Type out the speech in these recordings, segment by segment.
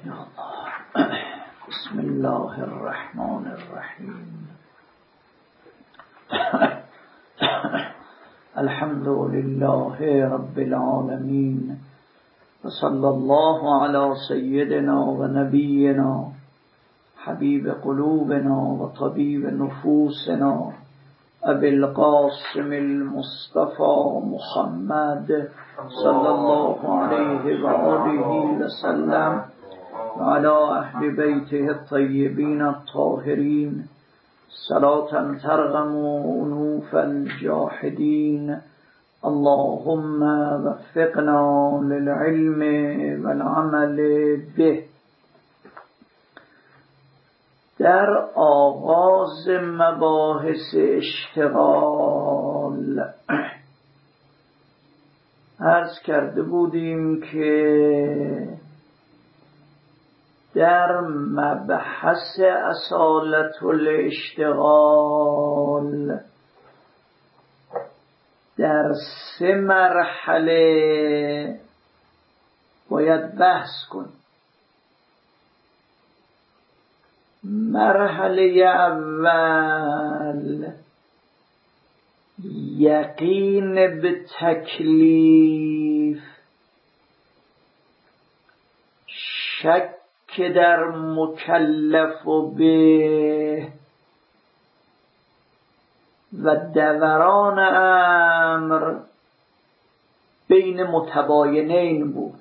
یا الله. بسم الله الرحمن الرحیم. الحمد لله رب العالمین و صلی الله علی سیدنا و نبینا حبیب قلوبنا و طبیب نفوسنا ابی القاسم المصطفى محمد صلی الله علیه و آله و سلم و علی اهل بیته الطیبین الطاهرین صلاة ترغم انوف الجاحدین. اللهم وفقنا للعلم والعمل به. در آغاز مباحث اشتغال عرض کرده بودیم که در مبحث اصالت الاشتغال در 3 مرحله باید بحث کنیم. مرحله اول یقین به تکلیف، شک در مکلف و به و دوران امر بین متباینین بود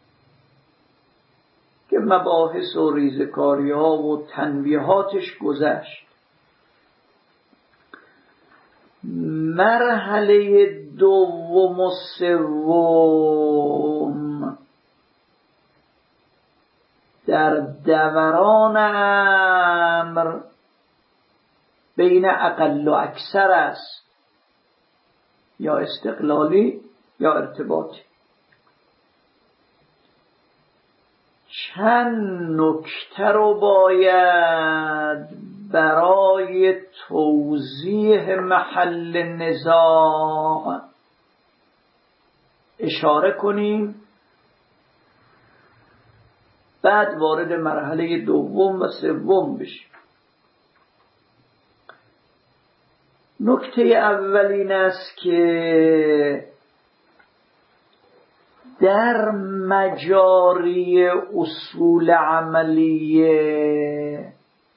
که مباحث و ریزکاری ها و تنبیهاتش گذشت. مرحله دوم و سوم در دوران امر بین اقل و اکثر است، یا استقلالی یا ارتباطی. چند نکته رو باید برای توضیح محل نزاع اشاره کنیم، بعد وارد مرحله دوم و سوم بشیم. نکته اول این است که در مجاری اصول عملیه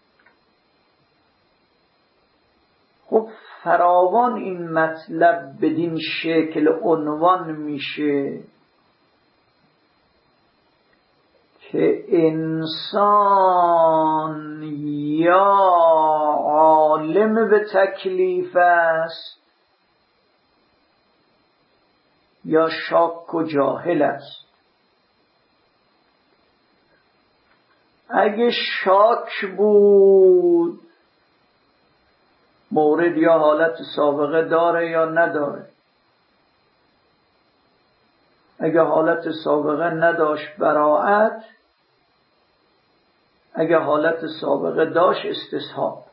خب فراوان این مطلب بدین شکل عنوان میشه که انسان یا عالم به تکلیف است یا شاک و جاهل است. اگه شاک بود مورد یا حالت سابقه داره یا نداره. اگه حالت سابقه نداشت براءت، اگه حالت سابقه داشت استصحاب.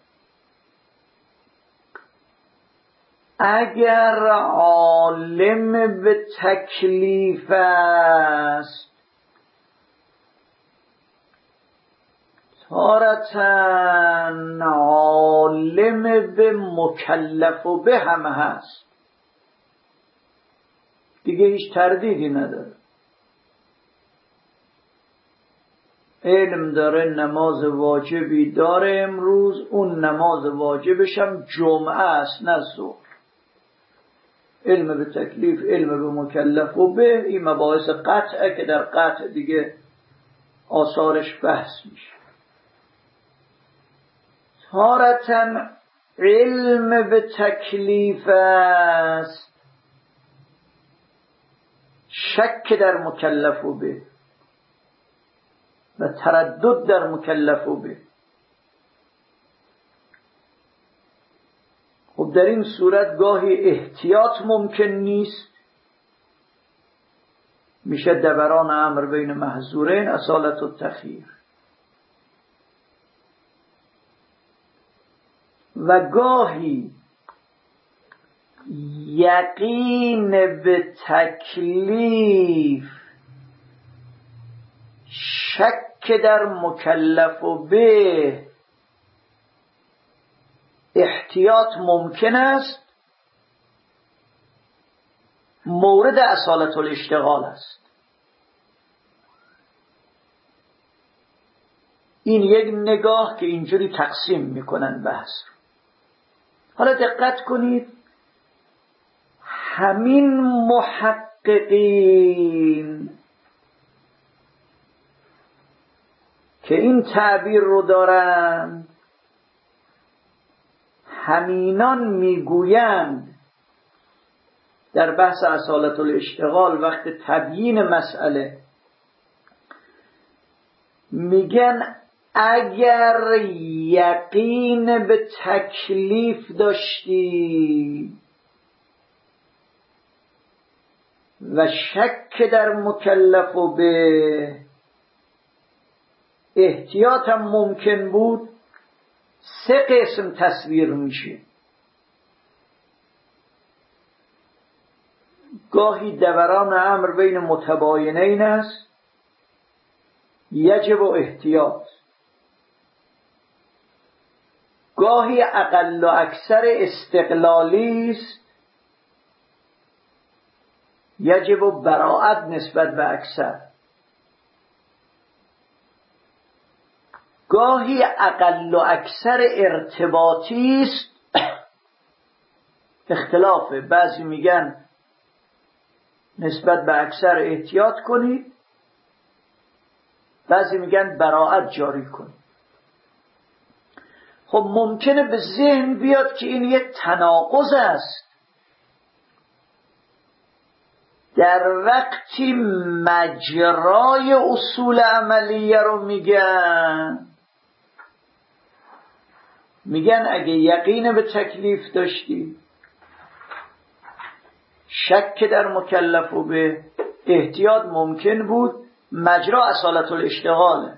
اگر عالم به تکلیف است تارتاً عالم به مکلف و به هم هست، دیگه هیچ تردیدی نداره. علم داره نماز واجبی داره امروز، اون نماز واجبش هم جمعه است نه ظهر. علم به تکلیف، علم به مکلف و به، این مباحث قطعه که در قطع دیگه آثارش بحث میشه. تارتاً علم به تکلیف است، شک در مکلف و به و تردد در مکلف و به. خب در این صورت گاهی احتیاط ممکن نیست، میشه دوران امر بین محظورین، اصالت و تخییر. و گاهی یقین به تکلیف شک در مکلف و به احتیاط ممکن است، مورد اصالت الاشتغال است. این یک نگاه که اینجوری تقسیم میکنن بحث رو. حالا دقت کنید، همین محققین که این تعبیر رو دارند، همینان میگویند در بحث اصالت الاشتغال وقت تبیین مسئله، میگن اگر یقین به تکلیف داشتی و شک در مکلف و به احتیاط هم ممکن بود، 3 قسم تصویر میشه. گاهی دوران امر بین متباینین است، یجب و احتیاط. گاهی اقل و اکثر استقلالی است، یجب و براعت نسبت به اکثر. گاهی اقل و اکثر ارتباطی است، اختلافه. بعضی میگن نسبت به اکثر احتیاط کنید، بعضی میگن براعت جاری کنید. خب ممکنه به ذهن بیاد که این یک تناقض است. در وقتی مجرای اصول عملیه رو میگن اگه یقین به تکلیف داشتی، شک در مکلف و به احتیاط ممکن بود، مجرا اصالت الاشتغاله.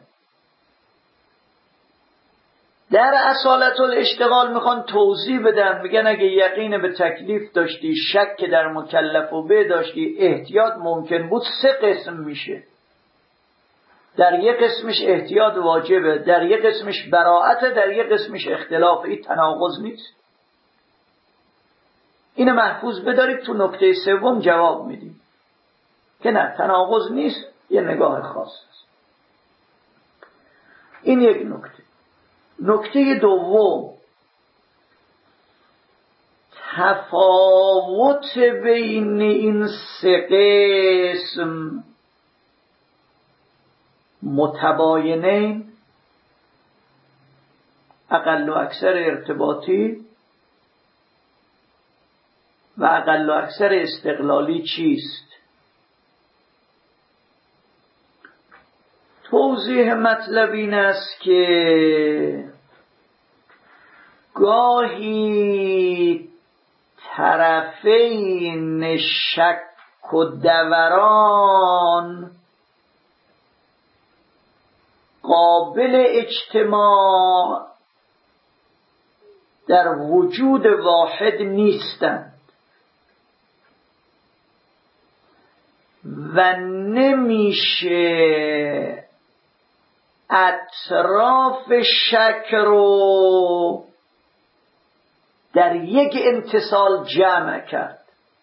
در اصالت الاشتغال میخوان توضیح بدن، میگن اگه یقین به تکلیف داشتی، شک در مکلف و به داشتی، احتیاط ممکن بود، 3 قسم میشه. در یک قسمش احتیاط واجبه، در یک قسمش براعته، در یک قسمش اختلاف. این تناقض نیست. اینو محفوظ بدارید، تو نکته 3 جواب میدیم که نه، تناقض نیست، یه نگاه خاص است. این یک نکته. نکته 2، تفاوت بین این 3 قسم متباینین، اقل و اکثر ارتباطی و اقل و اکثر استقلالی چیست؟ توضیح مطلب این است که گاهی طرفین شک و دوران قابل اجتماع در وجود واحد نیستند و نمیشه اطراف شک رو در یک انتصال جمع کرد.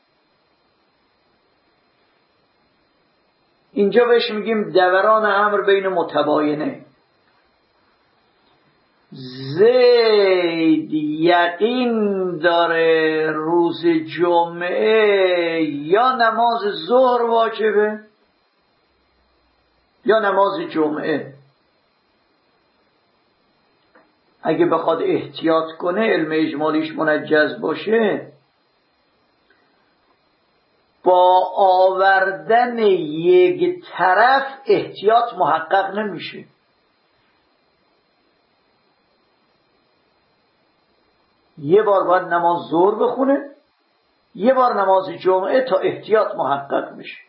اینجا بهش میگیم دوران امر بین متباینه. زید یقین داره روز جمعه یا نماز ظهر واجبه یا نماز جمعه. اگه بخواد احتیاط کنه، علم اجمالیش منجز باشه، با آوردن یک طرف احتیاط محقق نمیشه. یه بار باید نماز ظهر بخونه، یه بار نماز جمعه تا احتیاط محقق بشه.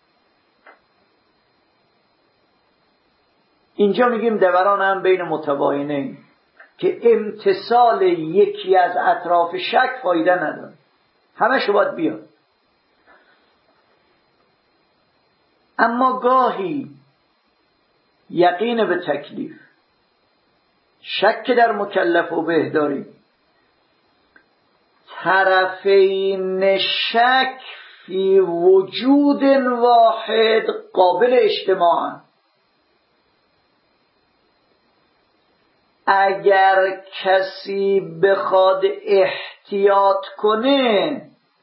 اینجا میگیم دوران هم بین متباینه که امتصال یکی از اطراف شک فایده نداره، همه باید بیاد. اما گاهی یقین به تکلیف، شک در مکلف و به داریم. طرفین شک فی وجود واحد قابل اجتماع. اگر کسی بخواد احتیاط کنه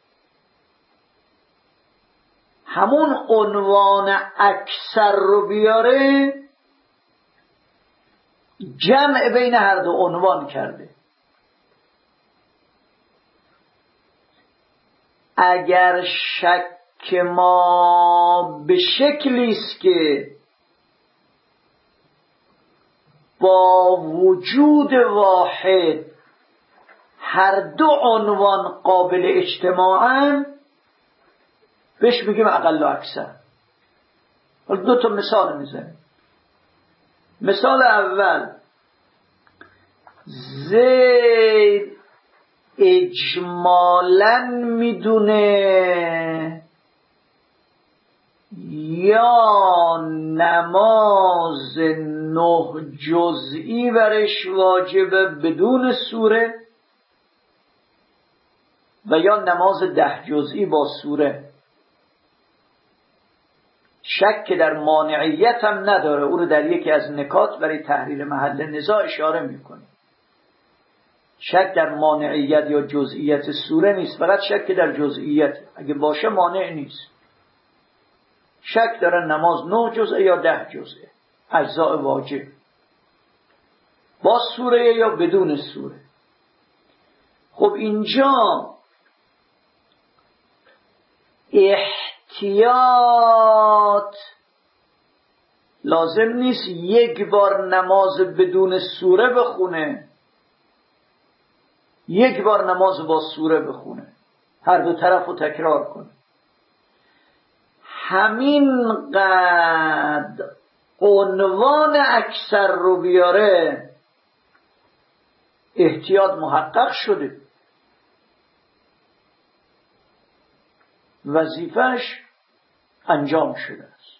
همون عنوان اکثر رو بیاره، جمع بین هر دو عنوان کرده. اگر شک ما به شکلی است که با وجود واحد هر دو عنوان قابل اجتماعن، بهش میگیم اقل و اکثر. حالا دو تا مثال میزنیم. مثال اول، زید اجمالاً میدونه یا نماز 9 جزئی برش واجبه بدون سوره و یا نماز 10 جزئی با سوره. شک در مانعیت هم نداره، او رو در یکی از نکات برای تحلیل محل نزاع اشاره میکنه. شک در مانعیت یا جزئیت سوره نیست، فقط شک در جزئیت. اگه باشه مانع نیست. شک داره نماز 9 جزء یا 10 جزء اجزاء واجب، با سوره یا بدون سوره. خب اینجا احتیاط لازم نیست یک بار نماز بدون سوره بخونه، یک بار نماز با سوره بخونه، هر دو طرف رو تکرار کنه. همین قد عنوان اکثر رو بیاره، احتیاط محقق شده، وظیفش انجام شده است.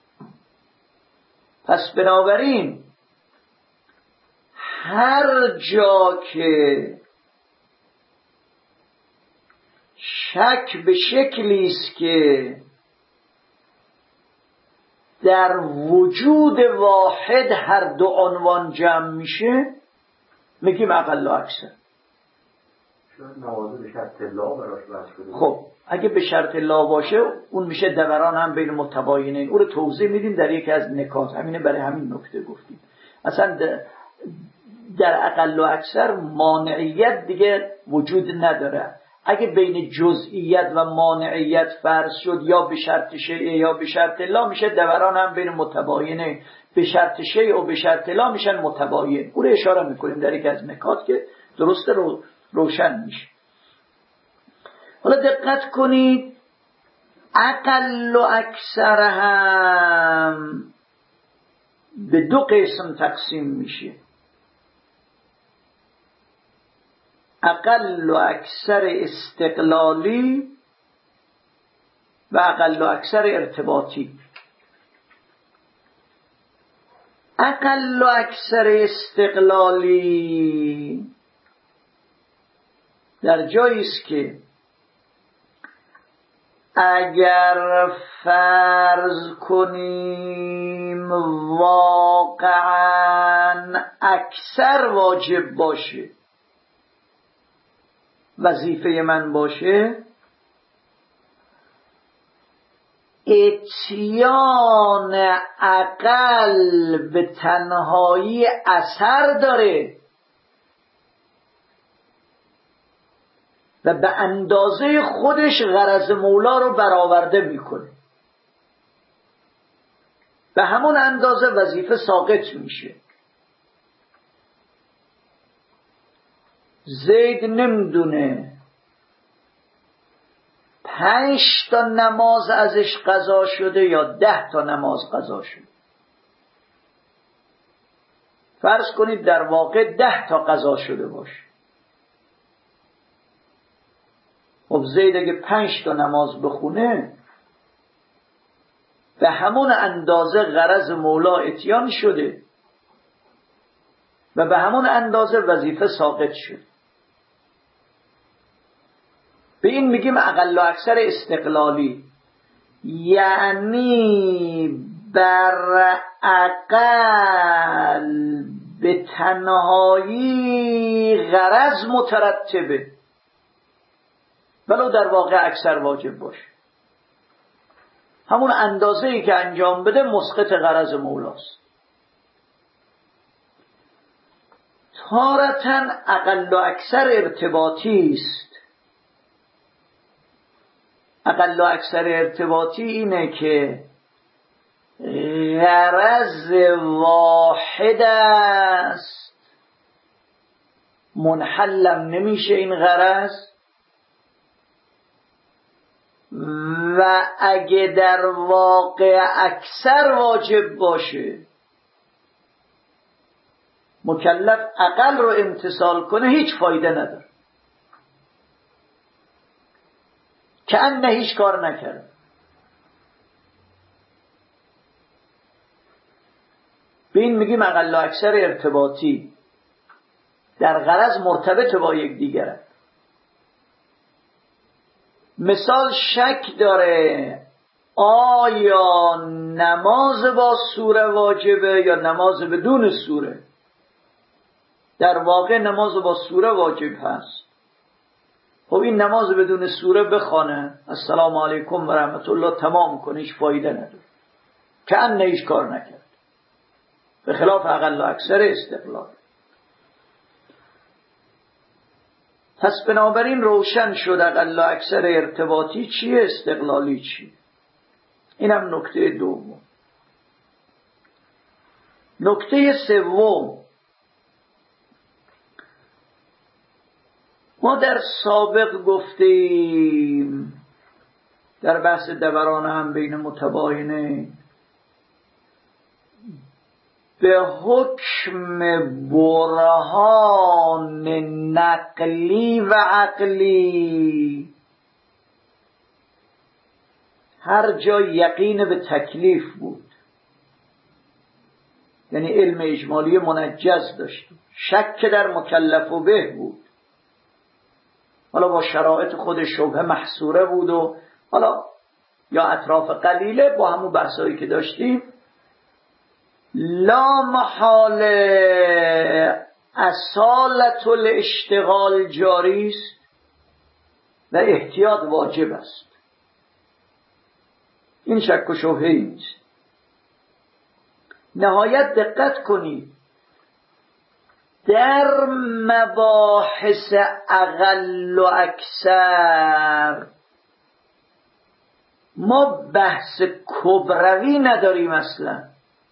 پس بنابراین هر جا که شک به شکلی است که در وجود واحد هر دو عنوان جمع میشه، میگیم اقل و اکثر. نماز به شرط لا براش بحث شده. خب اگه به شرط لا باشه اون میشه دوران هم بین متباینین. او رو توضیح میدیم در یکی از نکات، همینه برای همین نکته گفتیم. اصلا در اقل و اکثر مانعیت دیگه وجود نداره. اگه بین جزئیت و مانعیت فرض شد یا به شرط شیء یا به شرط لا، میشه دوران هم بین متباینه. به شرط شیء و به شرط لا میشن متباین. او رو اشاره میکنیم در یک از نکات که درست روشن میشه. حالا دقت کنید، اقل و اکثر هم به دو قسم تقسیم میشه. اقل و اکثر استقلالی و اقل و اکثر ارتباطی. اقل و اکثر استقلالی در جایی است که اگر فرض کنیم واقعاً اکثر واجب باشه، وظیفه من باشه، اتیان اقل به تنهایی اثر داره و به اندازه خودش غرض مولا رو برآورده میکنه، به همون اندازه وظیفه ساقط میشه. زید نمیدونه 5 تا نماز ازش قضا شده یا 10 تا نماز قضا شده. فرض کنید در واقع 10 تا قضا شده باشه. خب زید اگه 5 تا نماز بخونه به همون اندازه غرض مولا اتیان شده و به همون اندازه وظیفه ساقط شد. به این میگیم اقل و اکثر استقلالی، یعنی بر اقل به تنهایی غرض مترتبه ولو در واقع اکثر واجب باشه. همون اندازه‌ای که انجام بده مسقط غرض مولاست. تارتاً اقل و اکثر ارتباطی است. اقل و اکثر ارتباطی اینه که غرض واحد است، منحلم نمیشه این غرض، و اگه در واقع اکثر واجب باشه مکلف اقل رو امتثال کنه هیچ فایده نداره، که انه هیچ کار نکرد. به این میگیم اقل و اکثر ارتباطی، در غرض مرتبط با یک دیگره. مثال شک داره آیا نماز با سوره واجبه یا نماز بدون سوره. در واقع نماز با سوره واجب هست. خب این نماز بدون سوره بخوانه، السلام علیکم و رحمت الله، تمام کنه، هیچ فایده نداره، که انه هیچ کار نکرد، به خلاف اقل و اکثر استقلال. پس بنابراین روشن شد اقل و اکثر ارتباطی چیه، استقلالی چیه. اینم نکته دوم. نکته سوم، ما در سابق گفتیم در بحث دوران هم بین متباینه به حکم برهان نقلی و عقلی هر جا یقین به تکلیف بود، یعنی علم اجمالی منجز داشتیم، شک در مکلف و به بود، حالا با شرایط خود شبهه محصوره بود و حالا یا اطراف قلیله با همون بحثایی که داشتیم، لا محاله اصالت الاشتغال جاری است و احتیاط واجب است. این شک و شبهه نیست. نهایت دقت کنید در مباحث اقل و اکثر ما بحث کبروی نداریم اصلا.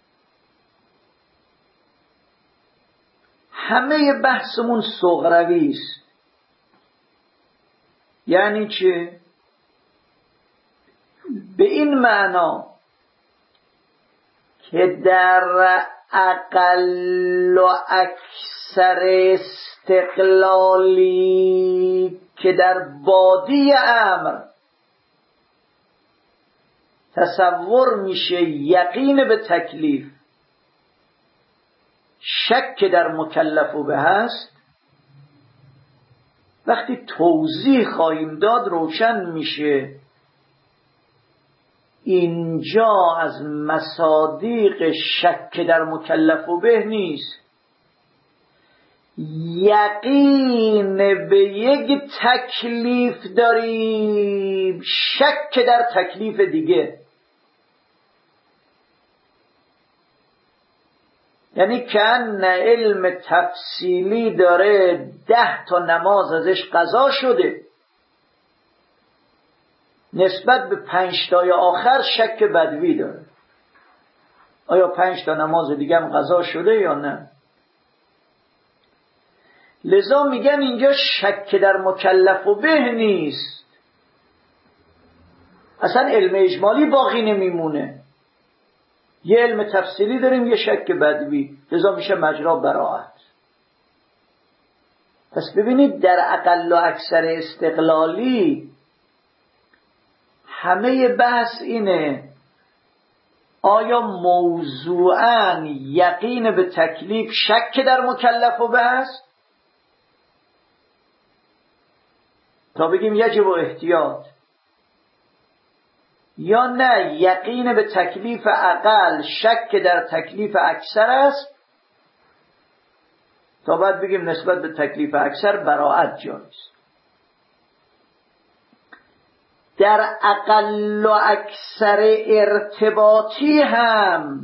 همه بحثمون صغروی است. یعنی چه؟ به این معنا که در اقل و اکثر استقلالی که در بادی امر تصور میشه یقین به تکلیف، شک در مکلف و به هست، وقتی توضیح خواهیم داد روشن میشه اینجا از مصادیق شک در مکلف و به نیست، یقین به یک تکلیف داریم، شک در تکلیف دیگه. یعنی کأن علم تفصیلی داره 10 تا نماز ازش قضا شده، نسبت به 5 تای آخر شک بدوی داره، آیا 5 تا نماز دیگه هم قضا شده یا نه. لذا میگن اینجا شک در مکلف و به نیست، اصلا علم اجمالی باقی نمیمونه، یه علم تفصیلی داریم، یه شک بدوی، لذا میشه مجرا براءت. پس ببینید در اقل و اکثر استقلالی همه بحث اینه آیا موضوعاً یقین به تکلیف شک در مکلف و به است تا بگیم یجب و احتیاط، یا نه یقین به تکلیف اقل شک در تکلیف اکثر است تا بعد بگیم نسبت به تکلیف اکثر براءت جاری است. در اقل و اکثر ارتباطی هم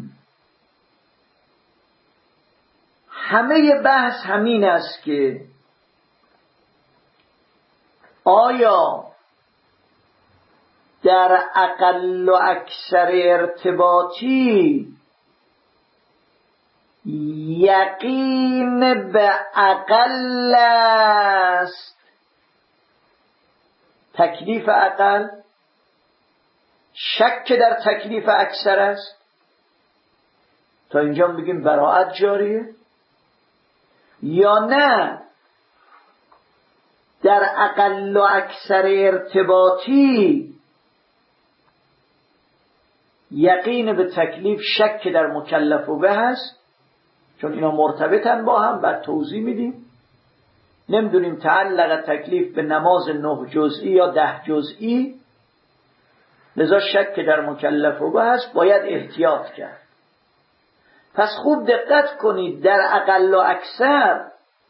همه بحث همین است که آیا در اقل و اکثر ارتباطی یقین به اقل است تکلیف اقل، شک در تکلیف اکثر است تا اینجا بگیم براءت جاریه، یا نه در اقل و اکثر ارتباطی یقین به تکلیف شک در مکلف و به هست، چون اینا مرتبطن با هم بعد توضیح میدیم. نمیدونیم تعلق تکلیف به نماز 9 جزئی یا 10 جزئی، لذا شک در مکلف و به هست، باید احتیاط کرد. پس خوب دقت کنید، در اقل و اکثر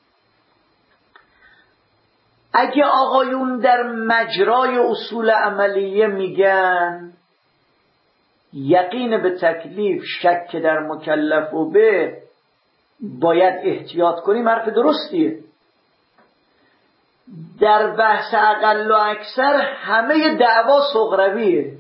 اگه آقایون در مجرای اصول عملیه میگن یقین به تکلیف شک در مکلف و به باید احتیاط کنیم، حرف درستیه. در بحث اقل و اکثر همه دعوا صغرویه.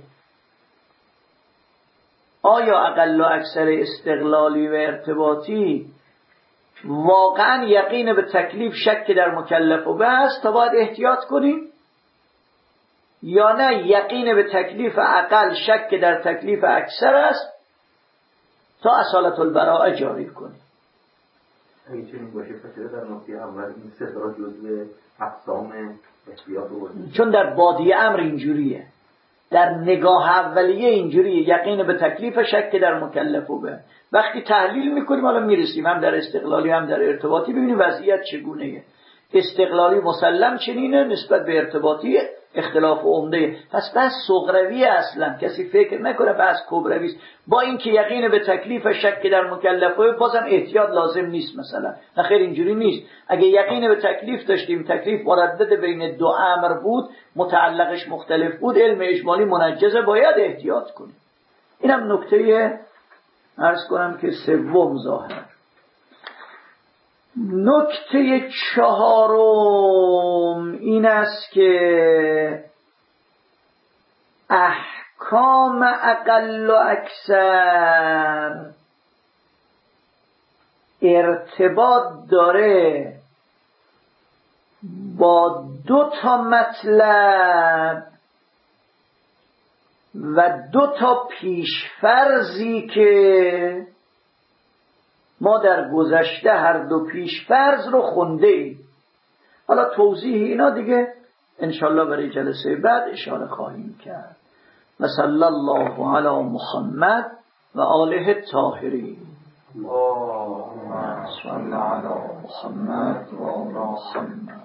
آیا اقل و اکثر استقلالی و ارتباطی واقعا یقین به تکلیف شک در مکلف و به است تا باید احتیاط کنیم، یا نه یقین به تکلیف اقل شک در تکلیف اکثر است تا اصالت البراءه جاری کنیم؟ این چنین باشه پس در نقطه اول این سه تا جزء اقسام احتیاط بود، چون در بادیه امر اینجوریه، در نگاه اولیه اینجوریه، یقین به تکلیف شک در مکلف و به. وقتی تحلیل میکنیم حالا میرسیم هم در استقلالی هم در ارتباطی ببینیم وضعیت چگونهه. استقلالی مسلم چنینه، نسبت به ارتباطی اختلاف و عمده. پس بحث صغرویه، اصلا کسی فکر نکنه بحث کبروی است. با اینکه یقین به تکلیف شک در مکلف و بازم احتیاط لازم نیست مثلا. نه خیر اینجوری نیست. اگه یقین به تکلیف داشتیم، تکلیف مردد بین دو امر بود، متعلقش مختلف بود، علم اجمالی منجزه، باید احتیاط کنیم. اینم نکته عرض کنم که سوم ظاهر. نکته چهارم این است که احکام اقل و اکثر ارتباط داره با 2 تا مطلب و 2 تا پیشفرضی که ما در گذشته هر 2 پیشفرض رو خونده ایم. حالا توضیح اینا دیگه انشالله برای جلسه بعد اشاره خواهیم کرد. و صلی الله علی محمد و آله الطاهرین. اللهم صل علی محمد و آل محمد.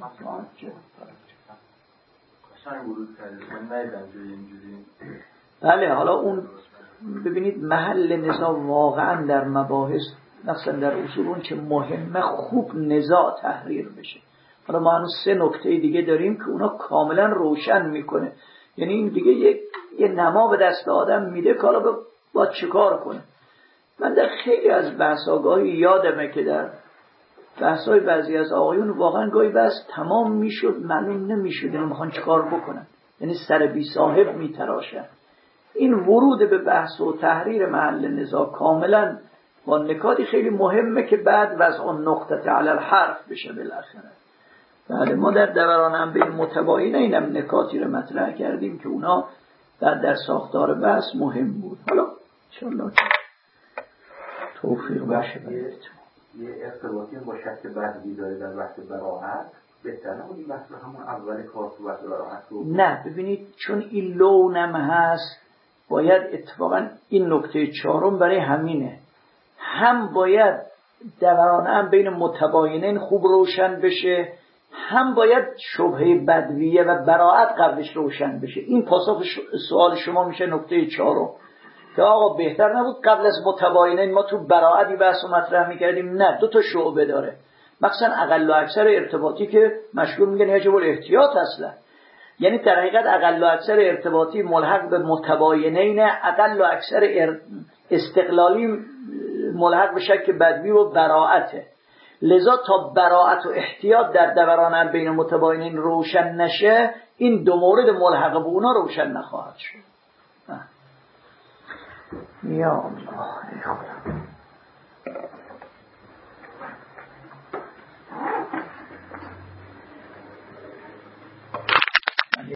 بله، حالا اون ببینید محل نزاع واقعا در مباحث مثلا در اصول اون که مهمه خوب نزاع تحریر بشه. حالا ما هنوز 3 نکته دیگه داریم که اونا کاملا روشن میکنه، یعنی این دیگه یه نما به دست آدم میده که حالا با چیکار کنه. من در خیلی از بحث‌ها یادمه که در بحث‌های بعضی از آقایون واقعا گاهی بحث تمام میشد معلوم نمیشد اینا میخوان چیکار بکنن، یعنی سر بی صاحب میتراشن. این ورود به بحث و تحریر محل نزاع کاملا با نکاتی خیلی مهمه که بعد وضع النقطه علی الحرف بشه بالاخره. بله، ما در دوران انبیاء متباین اینم نکاتی رو مطرح کردیم که اونا در ساختار بحث مهم بود. حالا انشاءالله توفیق باشه برایتون. یه ارتباطی با شک بعدی داره در وقت براحت بهتره اون بحث همون اول کار تو وقت براحت رو. نه ببینید، چون این لونم هست باید اتفاقا این نکته چهارم برای همینه، هم باید دورانه بین متباینین خوب روشن بشه، هم باید شبهه بدویه و براعت قبلش روشن بشه. این پاسخ سوال شما میشه نکته چهارم که آقا بهتر نبود قبل از متباینین ما تو براعتی بحث و مطرح میکردیم؟ نه، دو تا شعبه داره، مثلا اقل و اکثر ارتباطی که مشهور میگن یجب الاحتیاط اصلا، یعنی در حقیقت اقل و اکثر ارتباطی ملحق به متباینین، اقل و اکثر استقلالی ملحق به شک بدوی و براعته. لذا تا براعت و احتیاط در دوران بین متباینین روشن نشه، این دو مورد ملحق به اونا روشن نخواهد شد. یا الله.